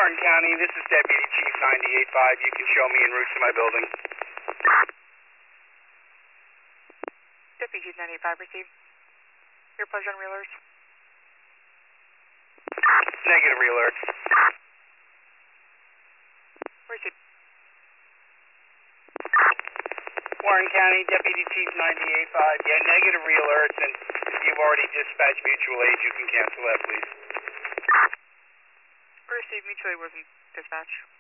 Warren County, this is Deputy Chief 98.5. You can show me en route to my building. Deputy Chief 98.5, received. Your pleasure on realerts. Negative realerts. Received. Warren County, Deputy Chief 98.5. Yeah, negative realerts, and if you've already dispatched mutual aid, you can cancel that, please. Received. Mutual aid wasn't dispatched.